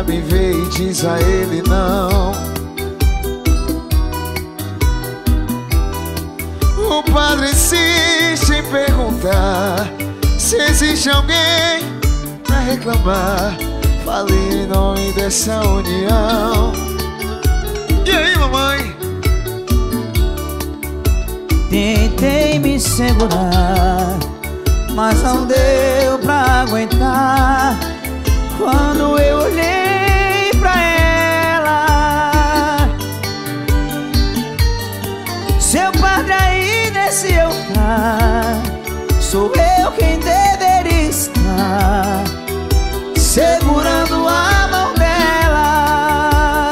me ver e diz a ele não. O padre insiste em perguntar se existe alguém pra reclamar. Falei em nome dessa união. E aí, mamãe? Tentei me segurar, mas não deu pra aguentar. Quando eu olhei pra ela, seu padre aí nesse altar, sou eu quem deveria estar segurando a mão dela.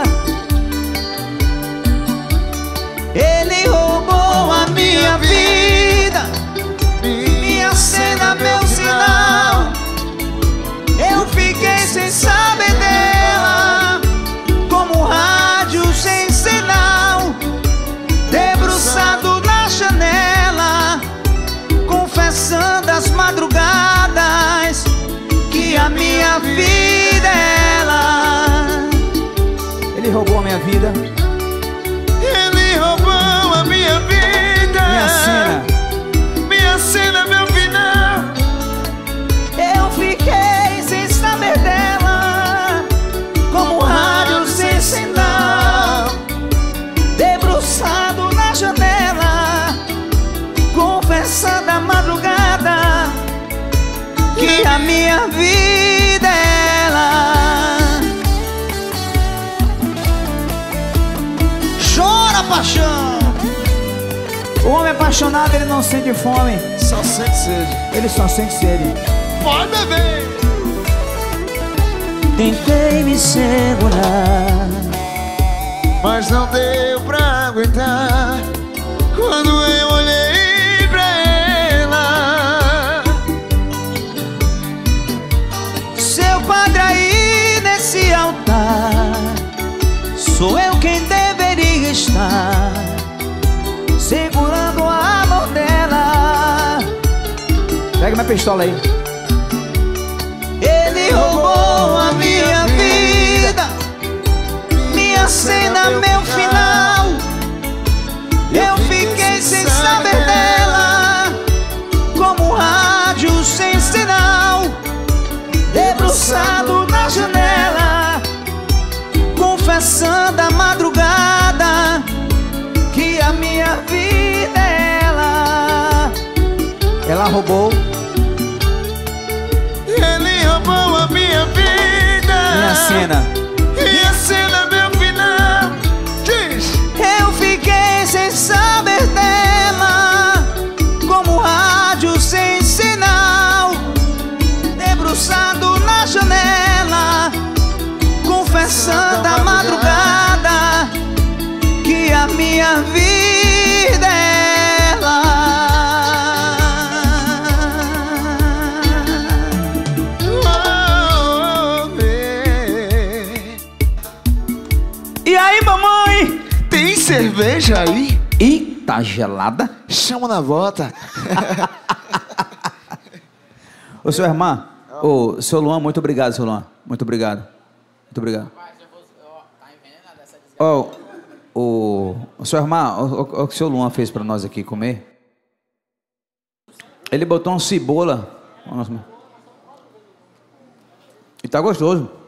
Ele roubou a minha vida, minha cena, meu sinal. Eu fiquei sem saber dela, como um rádio sem sinal, debruçado na janela, confessando as madrugadas que a minha vida é ela. Ele roubou a minha vida. Ele roubou a minha vida, minha cena, meu final. Eu fiquei sem saber dela, como um rádio sem sinal, debruçado na janela, confessando a madrugada que a minha vida é ela. Chora, paixão. O homem apaixonado, ele não sente fome, Só sente sede. ele só sente sede. Pode beber. Tentei me segurar, Mas não deu pra aguentar. Quando eu olhei pra ela, seu padre aí nesse altar, sou eu quem deveria estar segurando a mão dela. Pega minha pistola aí. Ele roubou a minha vida, minha cena, meu final. Eu fiquei sem saber dela, como um rádio sem sinal, debruçado na janela, confessando a madrugada que a minha vida é ela. Ela roubou ele roubou a minha vida, minha cena. minha cena, meu final. Diz. Eu fiquei sem saber dela, como um rádio sem sinal, debruçado na janela, confessando a madrugada que a minha vida é ela. E aí, mamãe? Tem cerveja aí? Ih, tá gelada? Chama na volta. Ô, seu irmão, ô, seu Luan, muito obrigado, seu Luan. Muito obrigado. Muito obrigado. Ó, o seu irmão, o que o seu Luan fez pra nós aqui comer? Ele botou uma cebola. E tá gostoso.